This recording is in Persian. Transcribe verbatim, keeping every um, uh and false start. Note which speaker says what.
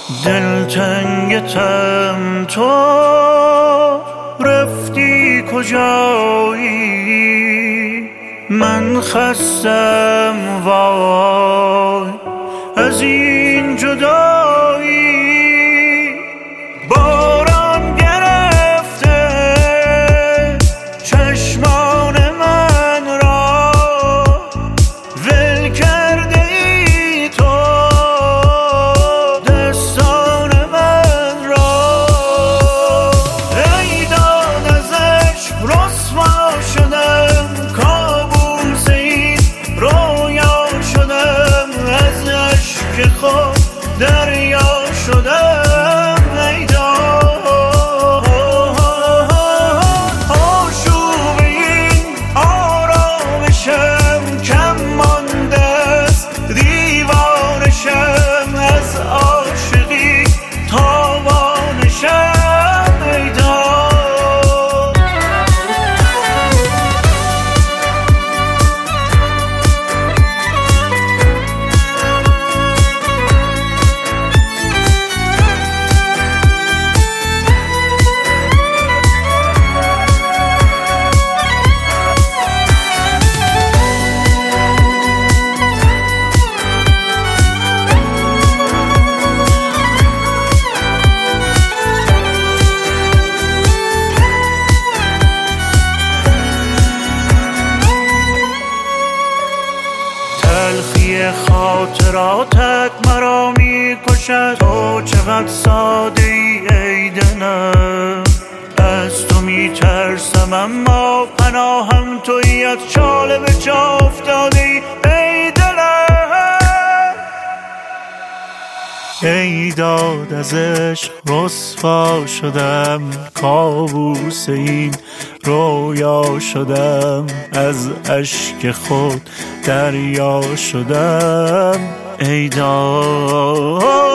Speaker 1: دلتنگتم، تو رفتی کجایی؟ من خستم وای از این جدایی. باران گرفته چشمان من را، ول کرده ای تو دستان من را. ای داد از عشق رسوا شدم، کابوس این رویا شدم، از اشک خود دریا شدم. تلخی خاطراتت مرا می کشد، تو چقدر ساده ای ای دلم. از تو می ترسم اما پناهم تویی، از چاله به جا افتاده ای ای دلم. ای داد از عشق رسوا شدم، کابوس این رویا شدم، از اشک خود دریا شدم. ای داد